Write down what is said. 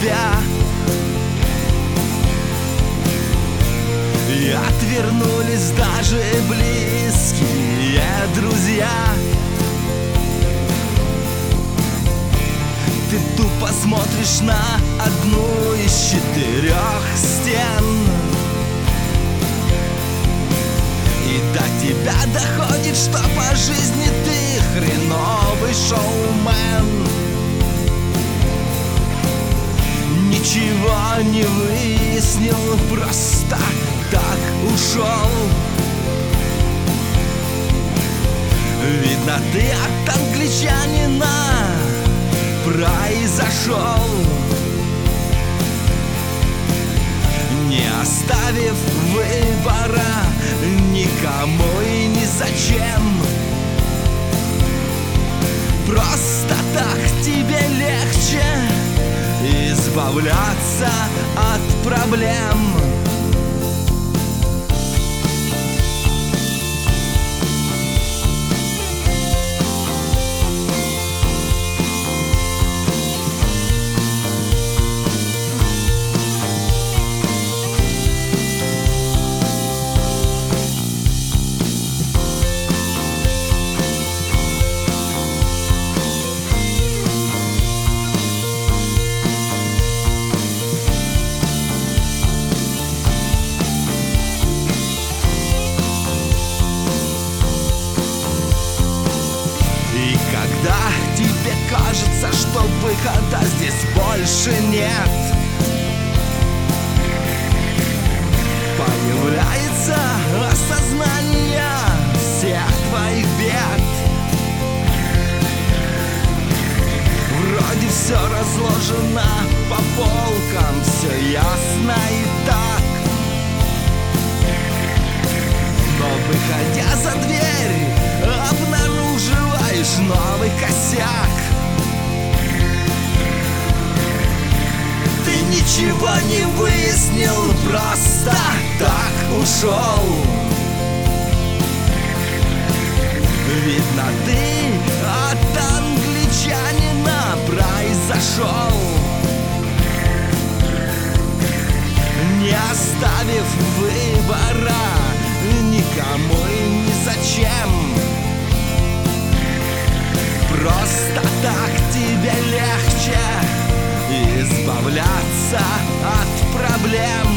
тебя. И отвернулись даже близкие друзья. Ты тупо смотришь на одну из 4 стен, и до тебя доходит, что по жизни ты хреновый шоумен. Ничего не выяснил, просто так ушел. Видно, ты от англичанина произошел, не оставив выбора никому и ни зачем. Просто так тебе легче избавляться от проблем. Когда тебе кажется, что выхода здесь больше нет, появляется осознание всех твоих бед. Вроде все разложено по полкам, все ясно и так. Но выходя за дверь, обнаруживаешь новый косяк. Ты ничего не выяснил, просто так ушел. Видно, ты от англичанина произошел, не оставив выбора никому и ни зачем. Просто так тебе легче избавляться от проблем.